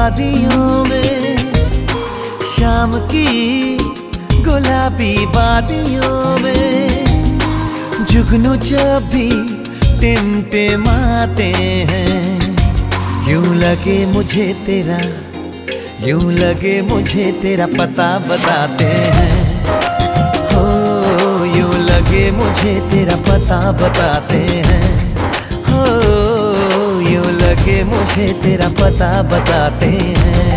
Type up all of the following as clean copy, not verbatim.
वादियों में, शाम की गुलाबी वादियों में जुगनू जब भी टिमटिमाते हैं, यूं लगे मुझे तेरा, यूं लगे मुझे तेरा पता बताते हैं। हो यूं लगे मुझे तेरा पता बताते हैं, हो यूं लगे मुझे तेरा पता बताते हैं।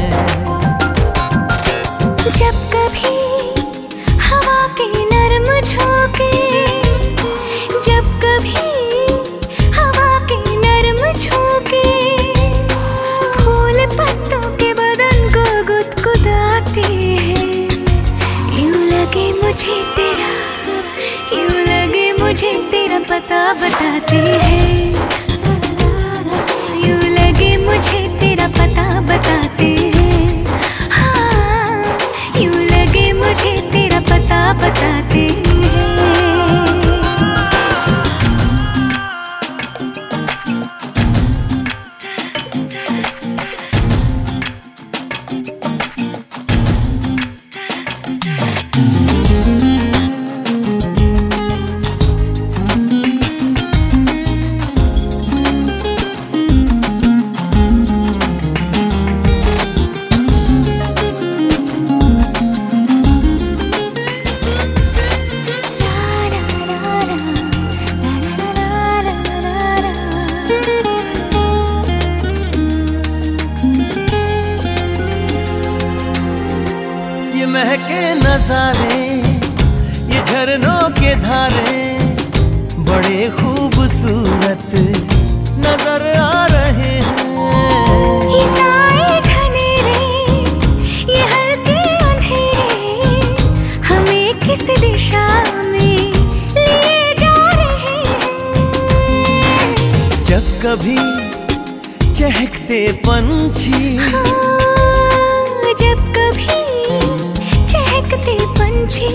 जब कभी हवा के नरम झोंके, जब कभी हवा के नरम झोंके फूल पत्तों के बदन को गुदगुदाते हैं, यूं लगे मुझे तेरा, यूं लगे मुझे तेरा पता बताते हैं, यूं लगे मुझे तेरा पता बताते हैं, हाँ यूं लगे मुझे तेरा पता बताते हैं। ये महके नजारे, ये झरनों के धारे बड़े खूबसूरत नजर आ रहे हैं। ये साए घनेरे, ये हल्के अंधेरे हमें किस दिशा में लिए जा रहे हैं। जब कभी चहकते पंछी, जब कभी चहकते पंछी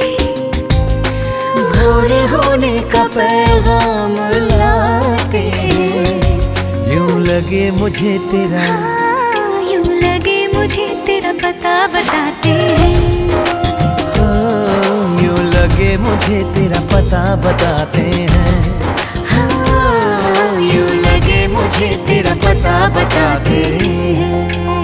भोर होने का पैगाम लाते हैं, यूं लगे मुझे तेरा, हाँ, यूं लगे मुझे तेरा पता बताते हैं, यूं लगे मुझे तेरा पता बताते हैं, यूं लगे मुझे तेरा पता बताते हैं।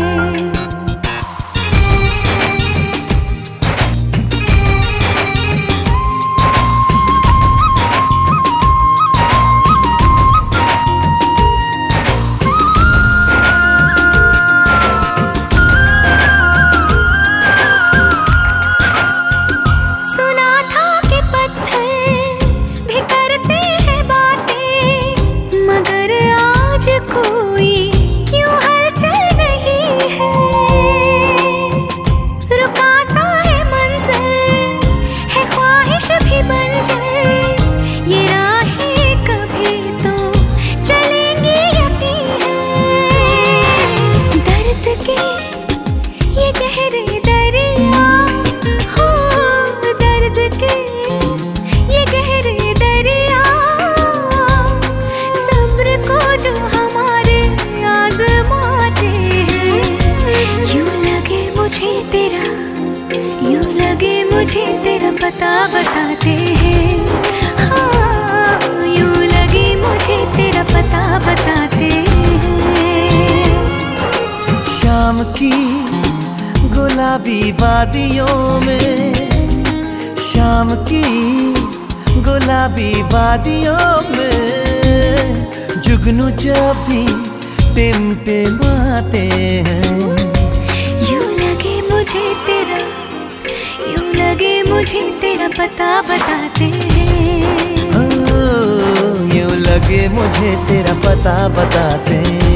मुझे तेरा पता बताते हैं, हाँ यूं लगे मुझे तेरा पता बताते हैं। शाम की गुलाबी वादियों में, शाम की गुलाबी वादियों में जुगनू जब भी टिमटिमाते हैं, यूं लगे मुझे तेरा, यूं लगे मुझे तेरा पता बताते हैं, यूं लगे मुझे तेरा पता बताते हैं।